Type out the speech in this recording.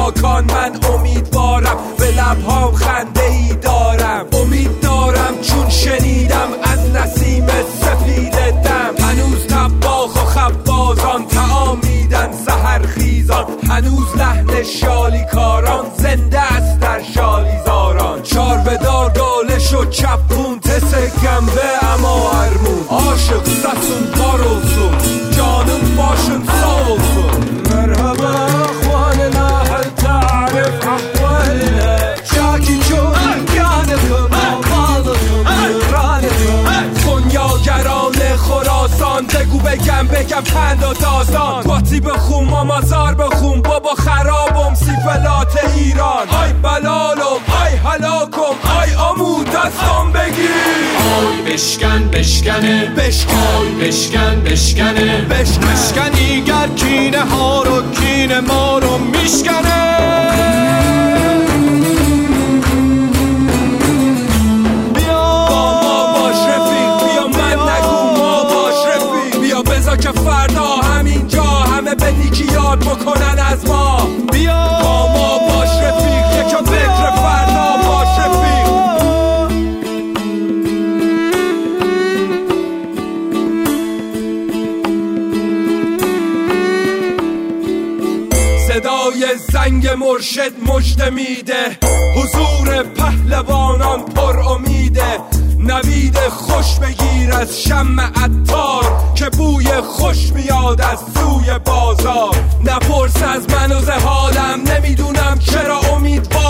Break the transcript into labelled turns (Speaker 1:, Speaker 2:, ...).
Speaker 1: پاکان من امیدوارم، به لبهام خنده ای دارم. امید دارم چون شنیدم از نسیم سفید دم، هنوز طباخ و خبازان طعام میدن سحرخیزان، هنوز لحن شالیکاران زنده است در شالیزاران. چاربدار دالش و چپون تس گنبه اما ارمون، عاشق سسون پارولسون جانم باشن سالسون. مرحبا اخواننا هل تعرف احوالنا، شاکی چون گانکم آبادتون رانتون. خونیاگران خراسان بگو بگم پند و داستان، باتی بخون مامازار بخون بابا خرابم سیفلات ایران. آی بلالم آی هلاکم آی آمو دستم بگیر.
Speaker 2: آی بشکن بشکنه
Speaker 1: بشکن
Speaker 2: آی بشکن بشکنه بشکنی گر کینه ها رو کینه ما رو میشکنه.
Speaker 1: که فردا همینجا همه به نیکی یاد بکنن از ما. بیا با ما باش رفیق، یکم فکر فردا باش رفیق. صدای زنگ مرشد مژده میده، حضور پهلوانان پر امیده. نوید خوش بگیر از شمع عطار که بوی خوش میاد از سوی بازار. نپرس از من و زهالم، نمیدونم چرا امیدوار